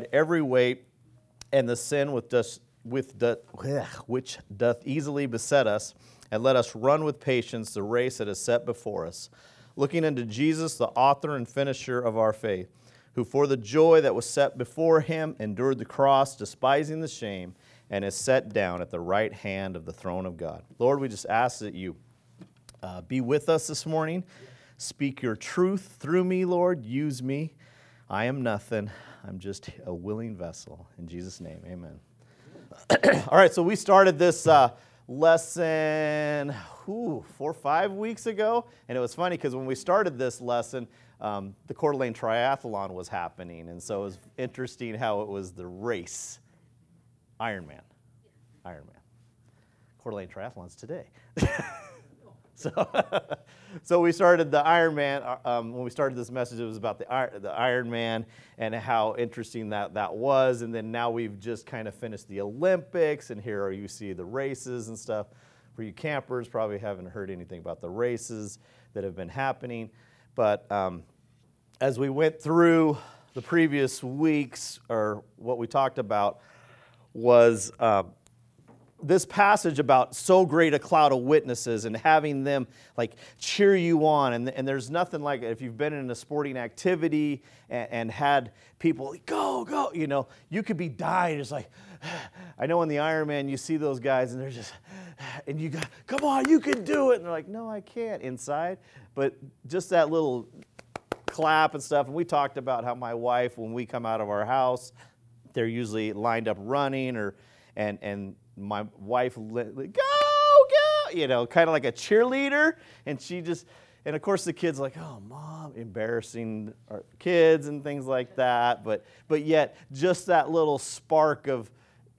every weight and the sin which doth easily beset us, and let us run with patience the race that is set before us, looking unto Jesus, the author and finisher of our faith, who for the joy that was set before him endured the cross, despising the shame, and is set down at the right hand of the throne of God. Lord, we just ask that you be with us this morning. Speak your truth through me, Lord. Use me. I am nothing. I'm just a willing vessel. In Jesus' name, amen. All right, so we started this lesson 4 or 5 weeks ago, and it was funny because when we started this lesson, the Coeur d'Alene Triathlon was happening, and so it was interesting how it was the race, Ironman. Coeur d'Alene Triathlon's today. So we started the Ironman. When we started this message, it was about the Ironman and how interesting that was. And then now we've just kind of finished the Olympics, and here you see the races and stuff. For you campers, probably haven't heard anything about the races that have been happening. But as we went through the previous weeks, or what we talked about was this passage about so great a cloud of witnesses and having them like cheer you on. And there's nothing like it. If you've been in a sporting activity and had people go, you know, you could be dying. It's like, I know in the Ironman you see those guys and they're just, and you go, come on, you can do it. And they're like, no, I can't inside. But just that little clap and stuff. And we talked about how my wife, when we come out of our house, they're usually lined up running and my wife, go, you know, kind of like a cheerleader. And she just, and of course the kids like, oh, Mom, embarrassing our kids and things like that. But yet just that little spark of,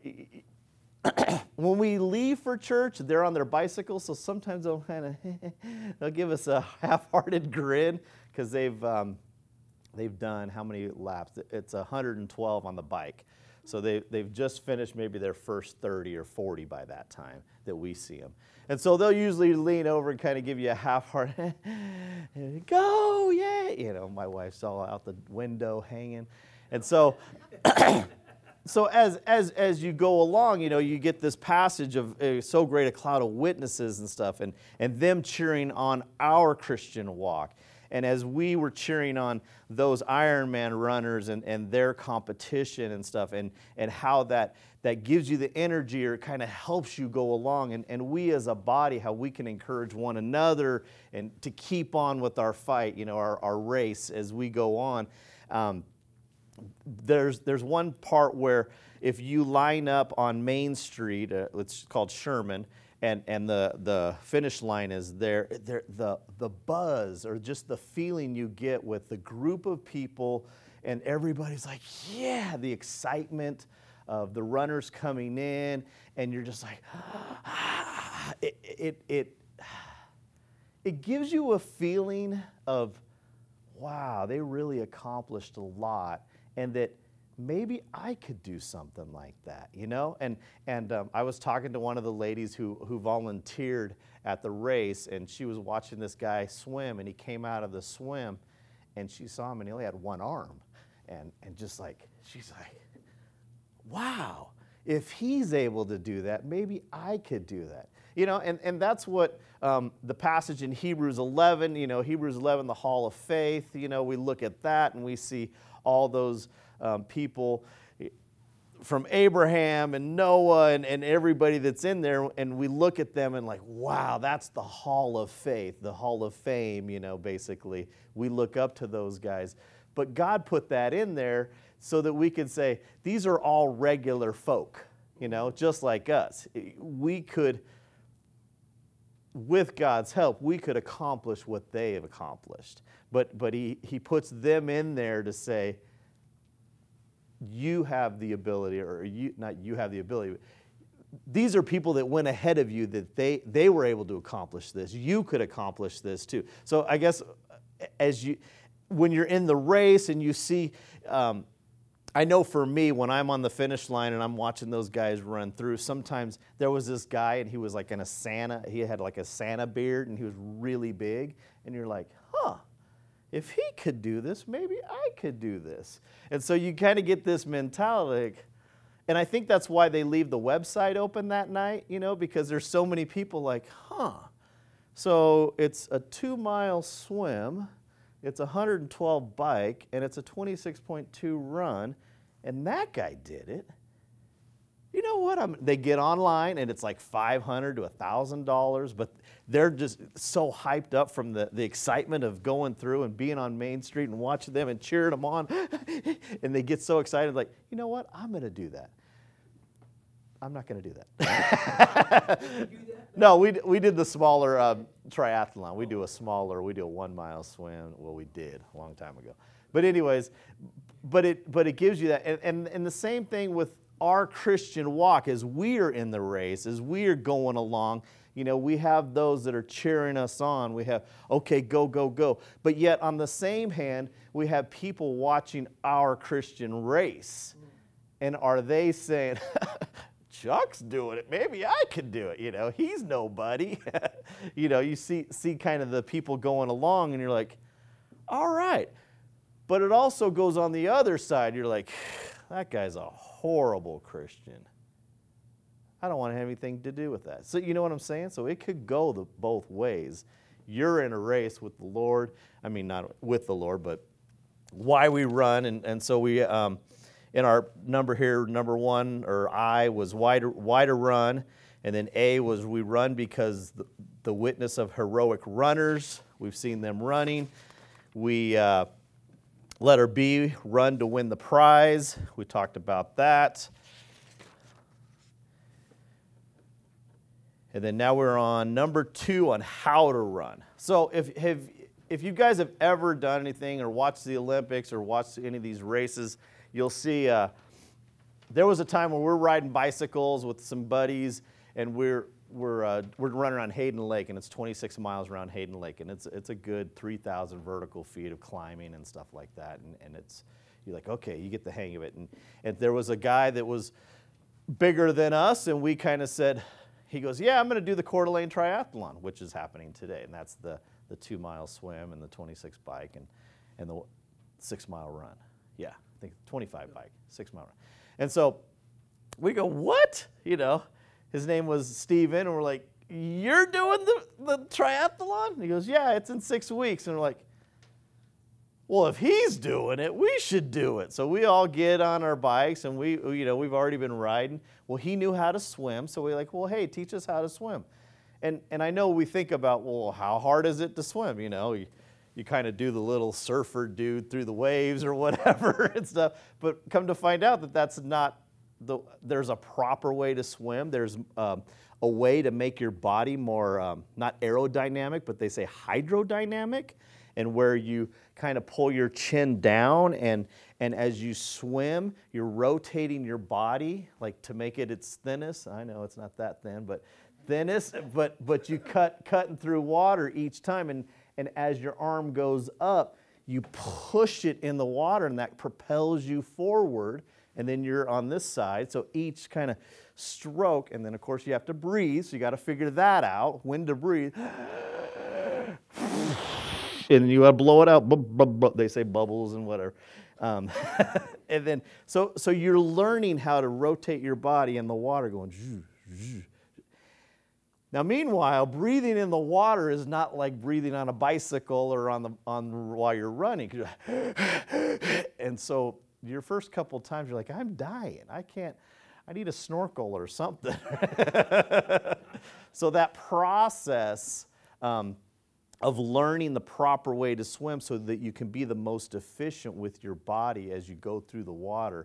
when we leave for church, they're on their bicycles. So sometimes they'll kind of, they'll give us a half-hearted grin because they've done how many laps? It's 112 on the bike. So they've just finished maybe their first 30 or 40 by that time that we see them. And so they'll usually lean over and kind of give you a half-heart, go, yeah. You know, my wife's all out the window hanging. And so so as you go along, you know, you get this passage of so great a cloud of witnesses and stuff, and them cheering on our Christian walk. And as we were cheering on those Ironman runners and their competition and stuff, and how that gives you the energy or kind of helps you go along, and we as a body, how we can encourage one another and to keep on with our fight, you know, our race as we go on. There's one part where if you line up on Main Street, it's called Sherman, and the finish line is there, the buzz or just the feeling you get with the group of people, and everybody's like, yeah, the excitement of the runners coming in, and you're just like, it gives you a feeling of, wow, they really accomplished a lot, and that maybe I could do something like that, you know? And I was talking to one of the ladies who volunteered at the race, and she was watching this guy swim, and he came out of the swim, and she saw him, and he only had one arm. And just like, she's like, wow, if he's able to do that, maybe I could do that. You know, and that's what the passage in Hebrews 11, you know, Hebrews 11, the Hall of Faith, you know, we look at that, and we see all those people from Abraham and Noah and everybody that's in there, and we look at them and like, wow, that's the Hall of Faith, the Hall of Fame, you know, basically. We look up to those guys. But God put that in there so that we could say, these are all regular folk, you know, just like us. We could, with God's help, we could accomplish what they have accomplished. But he puts them in there to say, you have the ability, or not you have the ability, but these are people that went ahead of you, that they were able to accomplish this. You could accomplish this too. So I guess when you're in the race and you see, I know for me, when I'm on the finish line and I'm watching those guys run through, sometimes there was this guy and he was like he had like a Santa beard and he was really big, and you're like, huh. if he could do this, maybe I could do this. And so you kind of get this mentality. And I think that's why they leave the website open that night, because there's so many people like, So it's a 2-mile swim, it's a 112 bike, and it's a 26.2 run, and that guy did it. You know what? They get online, and it's like $500 to $1,000, but they're just so hyped up from the excitement of going through and being on Main Street and watching them and cheering them on, and they get so excited, like, you know what? I'm going to do that. I'm not going to do that. No, we did the smaller triathlon. We do a 1-mile swim. Well, we did a long time ago. But anyways, but it gives you that. And the same thing with our Christian walk, as we are in the race, as we are going along, we have those that are cheering us on. We have, okay, go, go, go. But yet on the same hand, we have people watching our Christian race. And are they saying, Chuck's doing it, maybe I could do it, he's nobody. You see kind of the people going along and you're like, all right. But it also goes on the other side. You're like, that guy's a horrible Christian. I don't want to have anything to do with that. So you know what I'm saying? So it could go both ways. You're in a race with the Lord. I mean, not with the Lord, but why we run. And so we, in our number here, number 1, or I, was why to run. And then A was we run because the witness of heroic runners. We've seen them running. We, letter B, run to win the prize. We talked about that. And then now we're on number 2 on how to run. So if you guys have ever done anything or watched the Olympics or watched any of these races, you'll see there was a time when we're riding bicycles with some buddies, and we're running around Hayden Lake, and it's 26 miles around Hayden Lake, and it's a good 3,000 vertical feet of climbing and stuff like that, and you're like, okay, you get the hang of it. And there was a guy that was bigger than us, and we kind of said, he goes, yeah, I'm going to do the Coeur d'Alene Triathlon, which is happening today, and that's the 2-mile swim and the 26 bike and the 6-mile run. Yeah, I think 25 bike, 6-mile run. And so we go, what? His name was Steven, and we're like, you're doing the triathlon? And he goes, yeah, it's in 6 weeks. And we're like, well, if he's doing it, we should do it. So we all get on our bikes, and we've already been riding. Well, he knew how to swim, so we're like, well, hey, teach us how to swim. And I know we think about, well, how hard is it to swim? You kind of do the little surfer dude through the waves or whatever and stuff. But come to find out that that's not there's a proper way to swim. There's a way to make your body more, not aerodynamic, but they say hydrodynamic, and where you kind of pull your chin down, and as you swim, you're rotating your body like to make it its thinnest. I know it's not that thin, but thinnest, but you cutting through water each time, and as your arm goes up, you push it in the water, and that propels you forward, and then you're on this side. So each kind of stroke, and then of course you have to breathe, so you got to figure that out, when to breathe. And you got to blow it out. They say bubbles and whatever. And then, so you're learning how to rotate your body in the water, going. Now, meanwhile, breathing in the water is not like breathing on a bicycle or while you're running. And so your first couple times, you're like, I'm dying. I need a snorkel or something. So that process of learning the proper way to swim so that you can be the most efficient with your body as you go through the water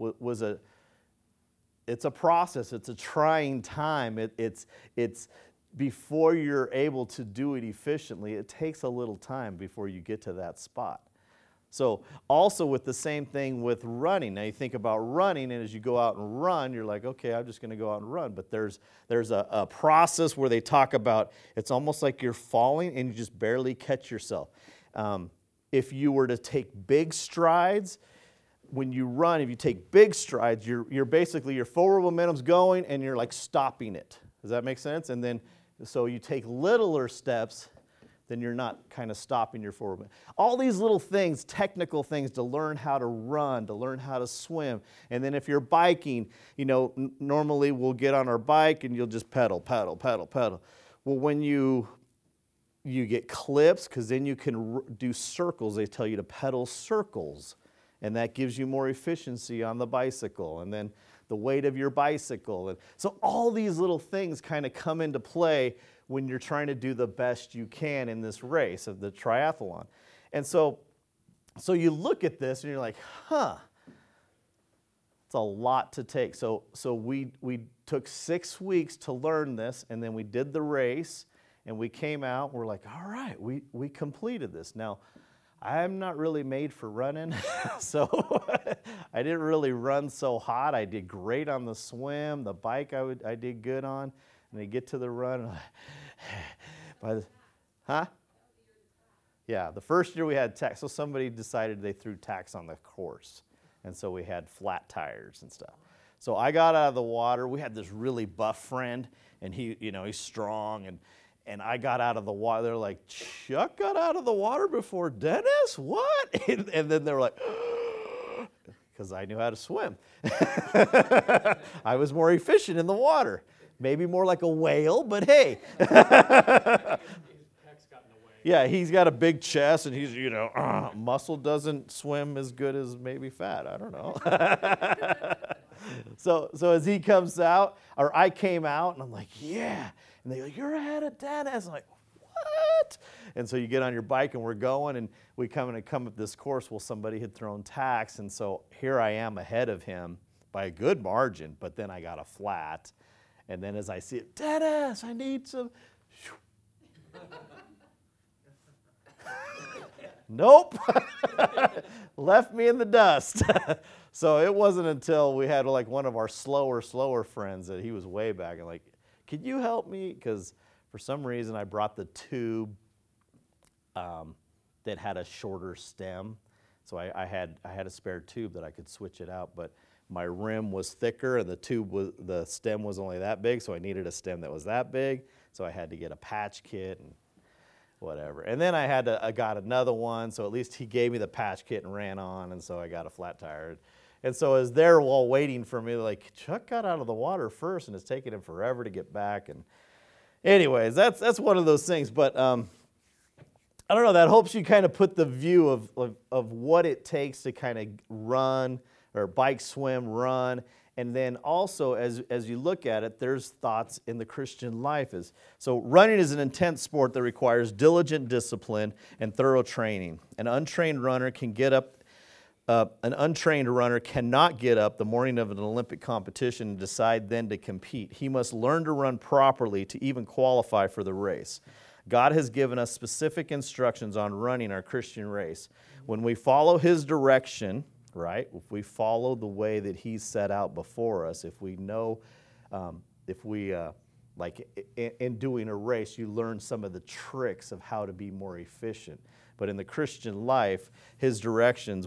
it's a process. It's a trying time. It's before you're able to do it efficiently, it takes a little time before you get to that spot. So also with the same thing with running. Now you think about running, and as you go out and run, you're like, okay, I'm just going to go out and run. But there's a process where they talk about it's almost like you're falling and you just barely catch yourself. If you were to take big strides, when you run, if you take big strides, you're basically, your forward momentum's going and you're like stopping it. Does that make sense? And then, so you take littler steps, then you're not kind of stopping your forward. All these little things, technical things to learn how to run, to learn how to swim. And then if you're biking, normally we'll get on our bike and you'll just pedal, pedal, pedal, pedal. Well, when you get clips, because then you can do circles. They tell you to pedal circles, and that gives you more efficiency on the bicycle. And then the weight of your bicycle. And so all these little things kind of come into play when you're trying to do the best you can in this race of the triathlon. And so you look at this and you're like, it's a lot to take. So we took 6 weeks to learn this, and then we did the race, and we came out, we're like, all right, we completed this. Now, I'm not really made for running, so I didn't really run so hot. I did great on the swim. The bike I did good on. And I get to the run, Yeah, the first year we had tacks. So somebody decided they threw tacks on the course. And so we had flat tires and stuff. So I got out of the water. We had this really buff friend, and he's strong, and I got out of the water. They're like, Chuck got out of the water before Dennis? What? And then they were like, because I knew how to swim. I was more efficient in the water. Maybe more like a whale, but hey. Yeah, he's got a big chest, and he's, muscle doesn't swim as good as maybe fat. I don't know. So as he comes out, or I came out, and I'm like, yeah. And they go, you're ahead of Dennis. I'm like, what? And so you get on your bike, and we're going, and we come up this course. Well, somebody had thrown tacks, and so here I am ahead of him by a good margin, but then I got a flat. And then as I see it, Dennis, I need some. Nope. Left me in the dust. So it wasn't until we had like one of our slower friends that he was way back and like, could you help me? Because for some reason I brought the tube that had a shorter stem. So I had a spare tube that I could switch it out, but my rim was thicker and the stem was only that big, so I needed a stem that was that big. So I had to get a patch kit and whatever. And then I got another one, so at least he gave me the patch kit and ran on, and so I got a flat tire. And so as they're all waiting for me, like, Chuck got out of the water first, and it's taking him forever to get back. And anyways, that's one of those things. But I don't know, that helps you kind of put the view of what it takes to kind of run or bike, swim, run. And then also, as you look at it, there's thoughts in the Christian life. So running is an intense sport that requires diligent discipline and thorough training. An untrained runner cannot get up the morning of an Olympic competition and decide then to compete. He must learn to run properly to even qualify for the race. God has given us specific instructions on running our Christian race. When we follow His direction, right? If we follow the way that He's set out before us, if we know, like in doing a race, you learn some of the tricks of how to be more efficient. But in the Christian life, His directions,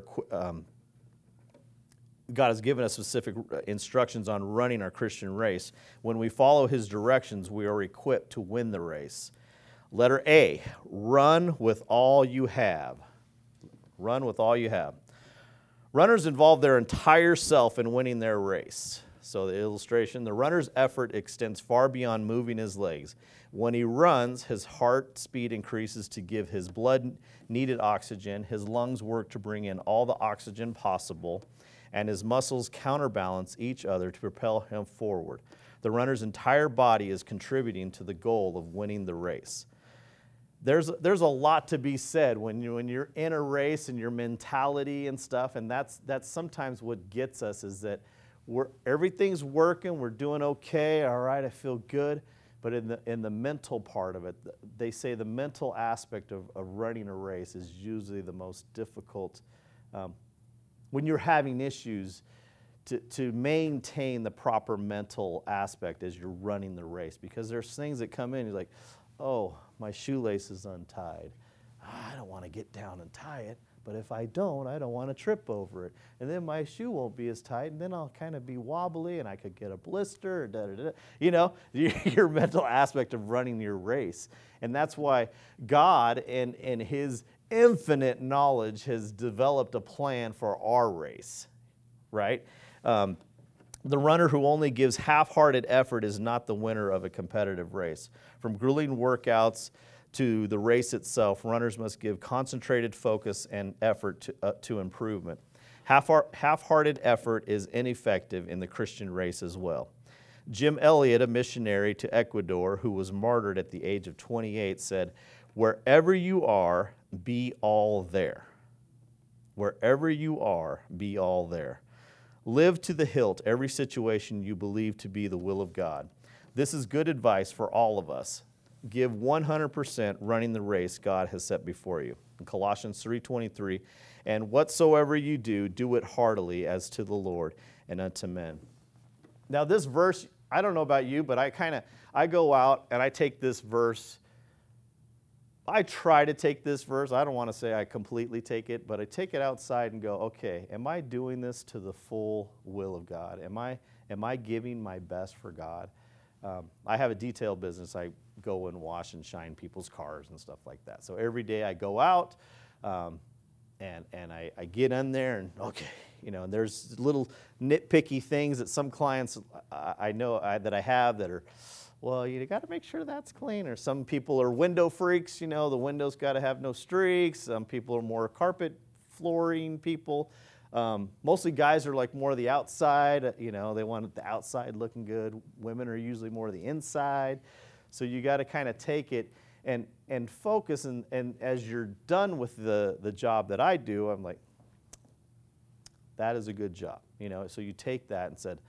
God has given us specific instructions on running our Christian race. When we follow His directions, we are equipped to win the race. Letter A, run with all you have. Run with all you have. Runners involve their entire self in winning their race. So the illustration, the runner's effort extends far beyond moving his legs. When he runs, his heart speed increases to give his blood needed oxygen, his lungs work to bring in all the oxygen possible, and his muscles counterbalance each other to propel him forward. The runner's entire body is contributing to the goal of winning the race. There's a lot to be said when you're in a race and your mentality and stuff, and that's sometimes what gets us is that everything's working, we're doing okay, all right, I feel good, but in the mental part of it, they say the mental aspect of running a race is usually the most difficult. When you're having issues, to maintain the proper mental aspect as you're running the race, because there's things that come in, you're like, oh, my shoelace is untied. I don't want to get down and tie it, but if I don't want to trip over it. And then my shoe won't be as tight, and then I'll kind of be wobbly, and I could get a blister, You know, your mental aspect of running your race. And that's why God, in His infinite knowledge, has developed a plan for our race, right? The runner who only gives half-hearted effort is not the winner of a competitive race. From grueling workouts to the race itself, runners must give concentrated focus and effort to improvement. Half-hearted effort is ineffective in the Christian race as well. Jim Elliot, a missionary to Ecuador who was martyred at the age of 28, said, "Wherever you are, be all there. Wherever you are, be all there. Live to the hilt every situation you believe to be the will of God. This is good advice for all of us. Give 100% running the race God has set before you." In Colossians 3:23, "And whatsoever you do, do it heartily as to the Lord and unto men." Now this verse, I don't know about you, but I go out and I take this verse. I try to take this verse. I don't want to say I completely take it, but I take it outside and go, okay, am I doing this to the full will of God? Am I giving my best for God? I have a detail business. I go and wash and shine people's cars and stuff like that. So every day I go out and I get in there and, okay, you know, and there's little nitpicky things that some clients I know that I have that are, well, you got to make sure that's clean. Or some people are window freaks, you know, the window's got to have no streaks. Some people are more carpet flooring people. Mostly guys are like more the outside, you know, they want the outside looking good. Women are usually more the inside. So you got to kind of take it and focus. And as you're done with the job that I do, I'm like, that is a good job. You know, so you take that and said,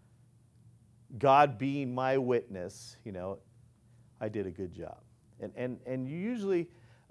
God being my witness, you know, I did a good job. And you usually,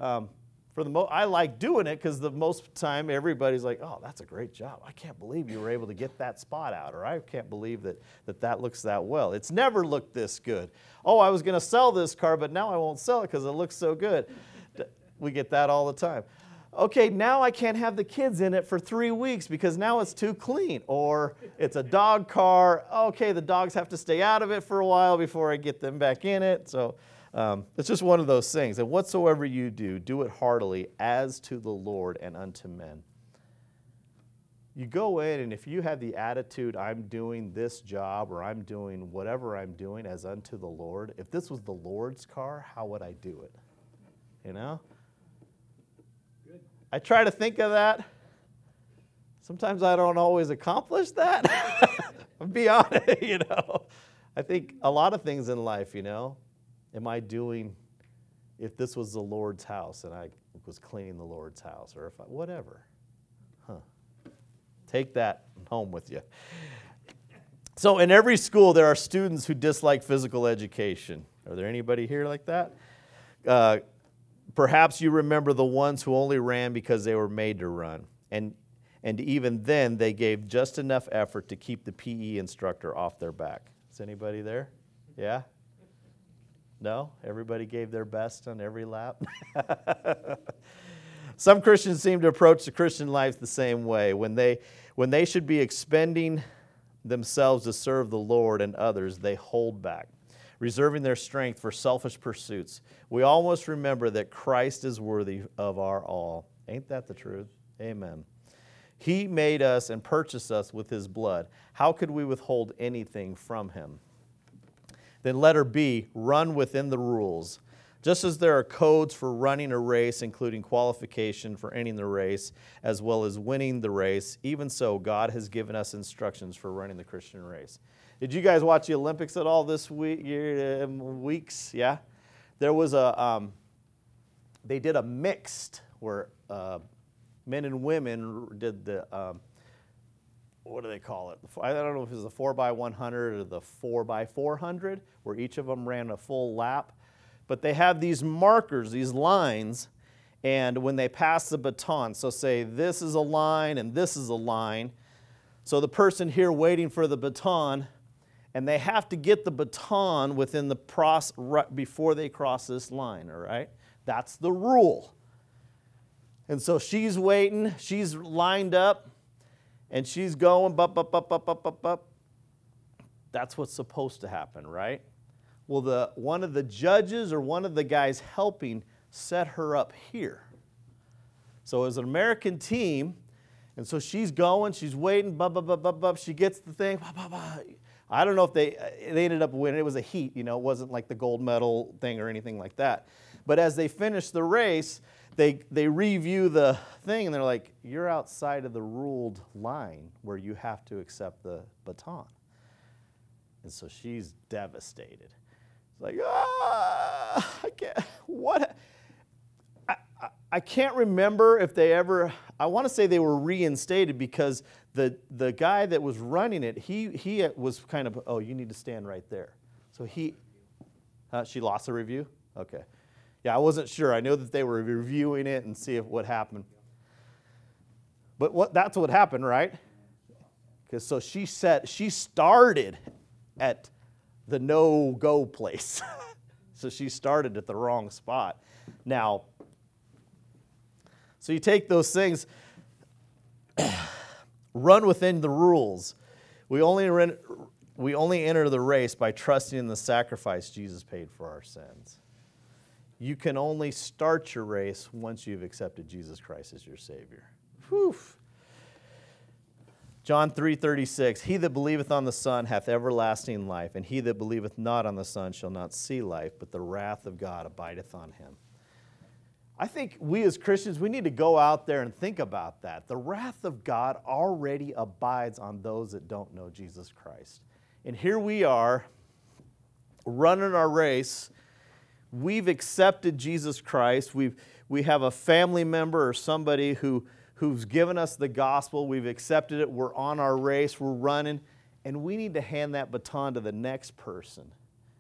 I like doing it because the most time everybody's like, oh, that's a great job. I can't believe you were able to get that spot out, or I can't believe that looks that well. It's never looked this good. Oh, I was going to sell this car, but now I won't sell it because it looks so good. We get that all the time. Okay, now I can't have the kids in it for 3 weeks because now it's too clean. Or it's a dog car. Okay, the dogs have to stay out of it for a while before I get them back in it. So it's just one of those things. And whatsoever you do, do it heartily as to the Lord and unto men. You go in, and if you have the attitude, I'm doing this job or I'm doing whatever I'm doing as unto the Lord, if this was the Lord's car, how would I do it? You know? I try to think of that. Sometimes I don't always accomplish that. I'll be honest, you know. I think a lot of things in life, you know, am I doing, if this was the Lord's house and I was cleaning the Lord's house, or if I, whatever. Take that home with you. So in every school, there are students who dislike physical education. Are there anybody here like that? Perhaps you remember the ones who only ran because they were made to run. And even then, they gave just enough effort to keep the PE instructor off their back. Is anybody there? Yeah? No? Everybody gave their best on every lap? Some Christians seem to approach the Christian life the same way. When they should be expending themselves to serve the Lord and others, they hold back, reserving their strength for selfish pursuits. We almost remember that Christ is worthy of our all. Ain't that the truth? Amen. He made us and purchased us with His blood. How could we withhold anything from Him? Then letter B, run within the rules. Just as there are codes for running a race, including qualification for ending the race, as well as winning the race, even so, God has given us instructions for running the Christian race. Did you guys watch the Olympics at all this weeks? Yeah? There was they did a mixed where men and women did the, what do they call it? I don't know if it was the 4x100 or the 4x400, where each of them ran a full lap. But they have these markers, these lines, and when they pass the baton, so say this is a line and this is a line, so the person here waiting for the baton, and they have to get the baton within the before they cross this line, all right? That's the rule. And so she's waiting, she's lined up, and she's going, up. That's what's supposed to happen, right? Well, one of the judges or one of the guys helping set her up here. So it was an American team, and so she's going, she's waiting, she gets the thing, I don't know if they ended up winning. It was a heat, it wasn't like the gold medal thing or anything like that. But as they finished the race, they review the thing, and they're like, you're outside of the ruled line where you have to accept the baton. And so she's devastated. It's like, I can't, what? I can't remember if they ever, I want to say they were reinstated because the guy that was running it, he was kind of, oh, you need to stand right there. So she lost the review? Okay. Yeah, I wasn't sure. I know that they were reviewing it and see what happened. But that's what happened, right? Because so she started at the no-go place. So she started at the wrong spot. Now, so you take those things, run within the rules. We only enter the race by trusting in the sacrifice Jesus paid for our sins. You can only start your race once you've accepted Jesus Christ as your Savior. Whew. John 3:36, he that believeth on the Son hath everlasting life, and he that believeth not on the Son shall not see life, but the wrath of God abideth on him. I think we as Christians, we need to go out there and think about that. The wrath of God already abides on those that don't know Jesus Christ. And here we are, running our race. We've accepted Jesus Christ. We have a family member or somebody who's given us the gospel. We've accepted it. We're on our race. We're running. And we need to hand that baton to the next person.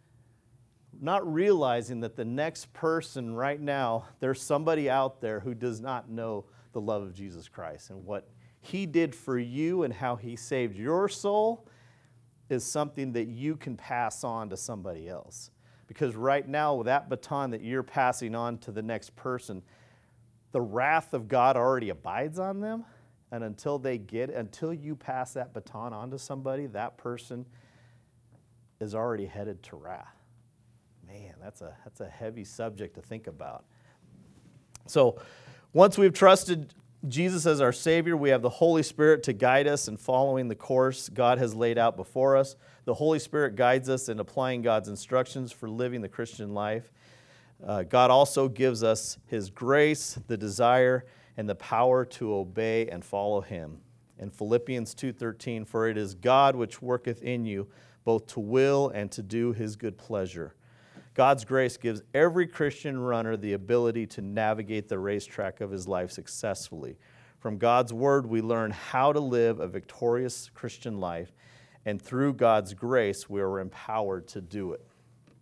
Not realizing that the next person right now, there's somebody out there who does not know the love of Jesus Christ. And what he did for you and how he saved your soul is something that you can pass on to somebody else. Because right now, with that baton that you're passing on to the next person, the wrath of God already abides on them. And until you pass that baton on to somebody, that person is already headed to wrath. Man, that's a heavy subject to think about. So once we've trusted Jesus as our Savior, we have the Holy Spirit to guide us in following the course God has laid out before us. The Holy Spirit guides us in applying God's instructions for living the Christian life. God also gives us His grace, the desire, and the power to obey and follow Him. In Philippians 2:13, for it is God which worketh in you, both to will and to do His good pleasure. God's grace gives every Christian runner the ability to navigate the racetrack of his life successfully. From God's Word, we learn how to live a victorious Christian life, and through God's grace, we are empowered to do it.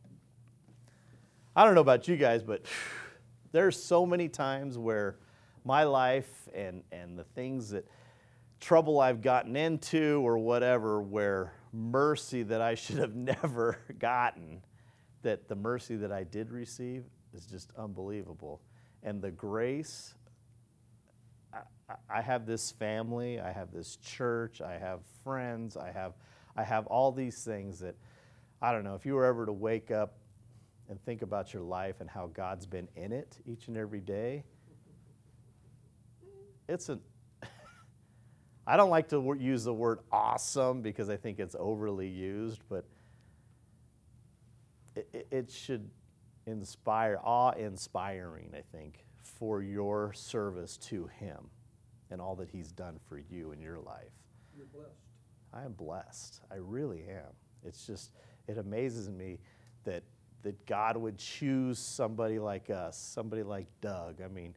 I don't know about you guys, but there's so many times where my life and the things that trouble I've gotten into or whatever, where mercy that I should have never gotten, that the mercy that I did receive is just unbelievable. And the grace, I have this family, I have this church, I have friends, I have all these things that, I don't know, if you were ever to wake up and think about your life and how God's been in it each and every day, I don't like to use the word awesome because I think it's overly used, but it should awe-inspiring, I think, for your service to Him and all that He's done for you in your life. You're blessed. I am blessed. I really am. It's just, it amazes me that God would choose somebody like us, somebody like Doug. I mean,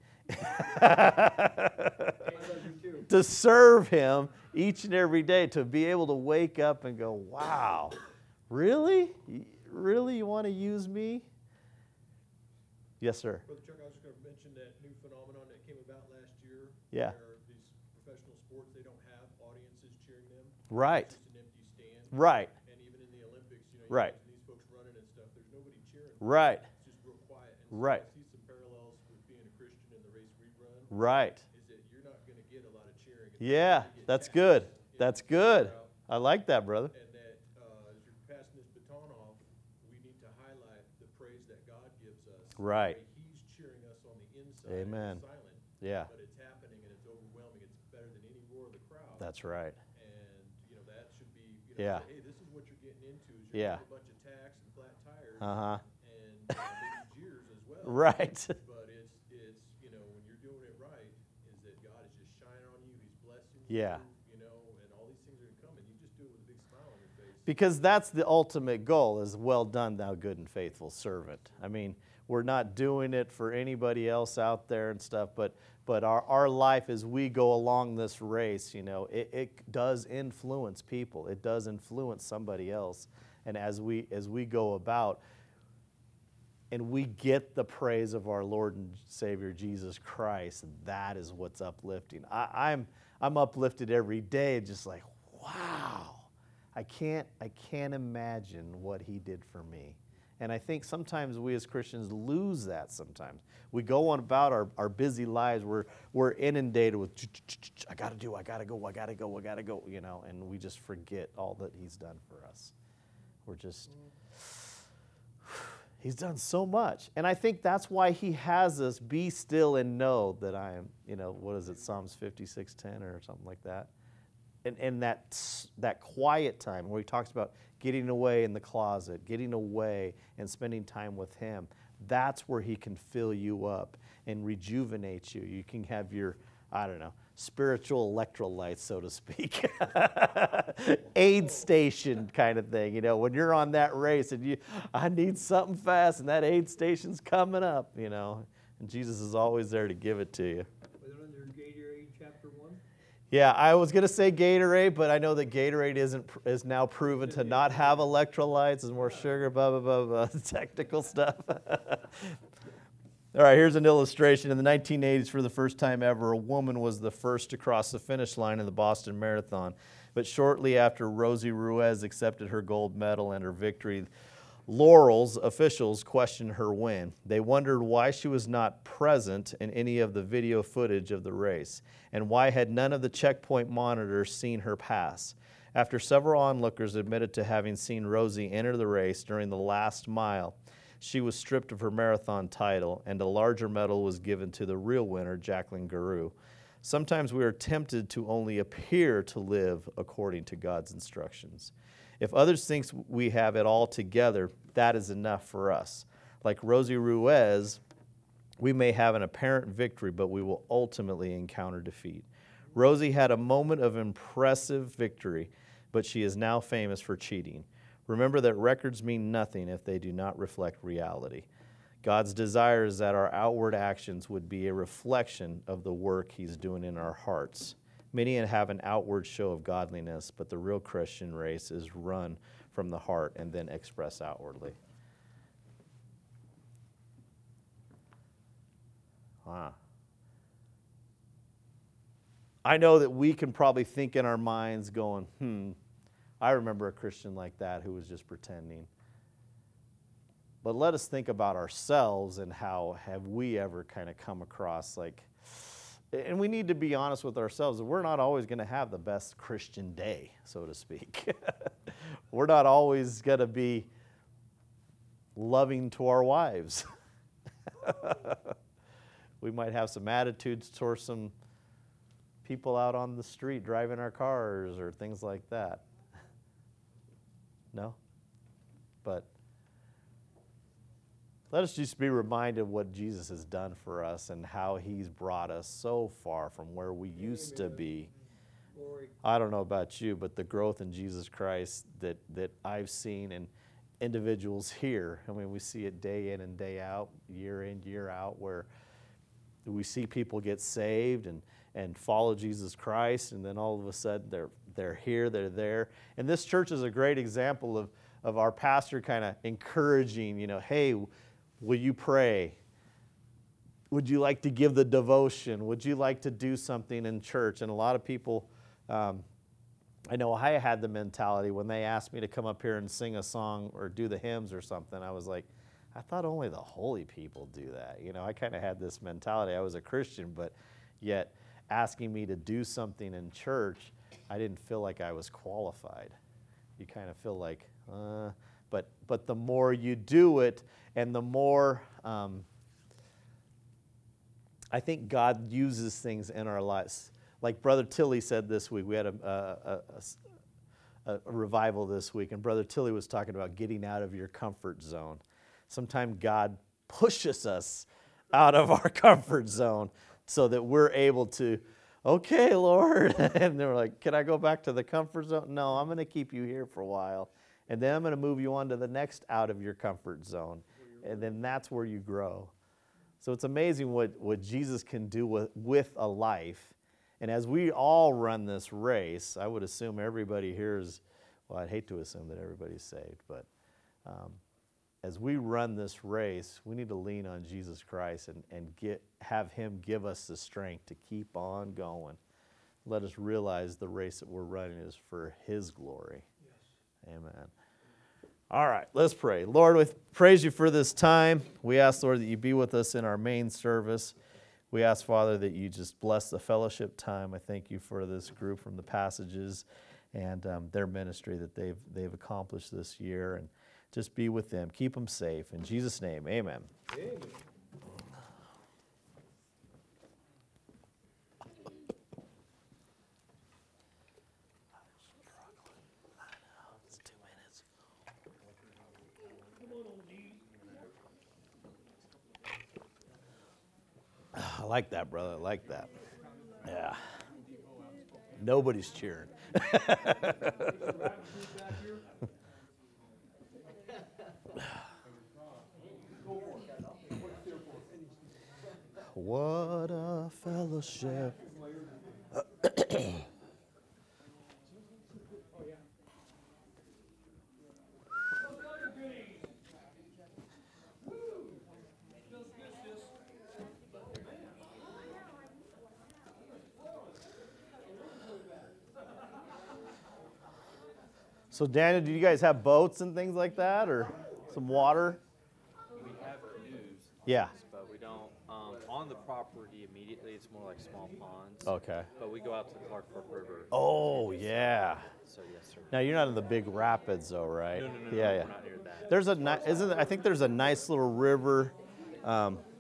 to serve Him each and every day, to be able to wake up and go, wow, really? Really, you want to use me? Yes, sir. Brother Chuck, I was going to mention that new phenomenon that came about last year. Yeah. Where these professional sports, they don't have audiences cheering them. Right. It's just an empty stand. Right. And even in the Olympics, Right. these folks running and stuff, there's nobody cheering. Right. It's just real quiet. And so Right. I see some parallels with being a Christian in the race we run. Right. is that you're not going to get a lot of cheering. Yeah, that's good. That's good. I like that, brother. And that as you're passing this baton off, we need to highlight the praise that God gives us. Right. The way He's cheering us on the inside. Amen. It's silent. Yeah. But it's happening and it's overwhelming. It's better than any roar of the crowd. That's right. And that should be, Yeah. say, hey, this is what you're getting into. Is you're Yeah. getting a bunch of tacks and flat tires. Uh-huh. And maybe jeers as well. Right. But it's when you're doing it right, is that God is just shining on you. He's blessing you. Yeah. And all these things are going to come, and you just do it with a big smile on your face. Because that's the ultimate goal is well done, thou good and faithful servant. I mean, we're not doing it for anybody else out there and stuff, but our life as we go along this race, it does influence people. It does influence somebody else. And as we go about, and we get the praise of our Lord and Savior Jesus Christ, that is what's uplifting. I'm uplifted every day, just like, wow, I can't imagine what He did for me. And I think sometimes we as Christians lose that sometimes. We go on about our busy lives, we're inundated with, I gotta go, and we just forget all that He's done for us. We're just... He's done so much. And I think that's why He has us be still and know that I am, what is it, Psalms 56:10 or something like that. And that quiet time where He talks about getting away in the closet, getting away and spending time with Him. That's where He can fill you up and rejuvenate you. You can have your, spiritual electrolytes, so to speak. Aid station kind of thing. When you're on that race and I need something fast and that aid station's coming up, and Jesus is always there to give it to you. Was it under Gatorade chapter 1? Yeah, I was going to say Gatorade, but I know that Gatorade is now proven to not have electrolytes. There's more sugar, blah, blah, blah, blah, technical stuff. All right, here's an illustration. In the 1980s, for the first time ever, a woman was the first to cross the finish line in the Boston Marathon. But shortly after Rosie Ruiz accepted her gold medal and her victory, Laurel's officials questioned her win. They wondered why she was not present in any of the video footage of the race, and why had none of the checkpoint monitors seen her pass. After several onlookers admitted to having seen Rosie enter the race during the last mile, she was stripped of her marathon title, and a larger medal was given to the real winner, Jacqueline Giroux. Sometimes we are tempted to only appear to live according to God's instructions. If others think we have it all together, that is enough for us. Like Rosie Ruiz, we may have an apparent victory, but we will ultimately encounter defeat. Rosie had a moment of impressive victory, but she is now famous for cheating. Remember that records mean nothing if they do not reflect reality. God's desire is that our outward actions would be a reflection of the work He's doing in our hearts. Many have an outward show of godliness, but the real Christian race is run from the heart and then expressed outwardly. I know that we can probably think in our minds going, I remember a Christian like that who was just pretending. But let us think about ourselves and how have we ever kind of come across and we need to be honest with ourselves that we're not always going to have the best Christian day, so to speak. We're not always going to be loving to our wives. We might have some attitudes towards some people out on the street driving our cars or things like that. No? But let us just be reminded of what Jesus has done for us and how He's brought us so far from where we used to be. I don't know about you, but the growth in Jesus Christ that I've seen in individuals here, we see it day in and day out, year in, year out, where we see people get saved and follow Jesus Christ, and then all of a sudden they're here, they're there. And this church is a great example of our pastor kind of encouraging, hey, will you pray? Would you like to give the devotion? Would you like to do something in church? And a lot of people, I know I had the mentality when they asked me to come up here and sing a song or do the hymns or something, I was like, I thought only the holy people do that. I kind of had this mentality. I was a Christian, but Yet asking me to do something in church, I didn't feel like I was qualified. You kind of feel like, but the more you do it, and the more I think God uses things in our lives. Like Brother Tilly said this week, we had a revival this week, and Brother Tilly was talking about getting out of your comfort zone. Sometimes God pushes us out of our comfort zone so that we're able to, okay, Lord. And they're like, can I go back to the comfort zone? No, I'm going to keep you here for a while. And then I'm going to move you on to the next out of your comfort zone. And then that's where you grow. So it's amazing what Jesus can do with a life. And as we all run this race, I would assume everybody here is, well, I'd hate to assume that everybody's saved, but as we run this race, we need to lean on Jesus Christ and have Him give us the strength to keep on going. Let us realize the race that we're running is for His glory. Yes. Amen. All right, let's pray. Lord, we praise you for this time. We ask, Lord, that you be with us in our main service. We ask, Father, that you just bless the fellowship time. I thank you for this group from the Passages and their ministry that they've accomplished this year. And just be with them. Keep them safe. In Jesus' name, amen. Amen. I like that, brother. I like that. Yeah. Nobody's cheering. What a fellowship. So Daniel, do you guys have boats and things like that, or some water? We have canoes. Yeah. But we don't, on the property immediately, it's more like small ponds. Okay. But we go out to the Clark Fork River. Oh, yeah. So yes, sir. Now you're not in the big rapids, though, right? No, yeah, yeah. we're not near that. There's I think there's a nice little river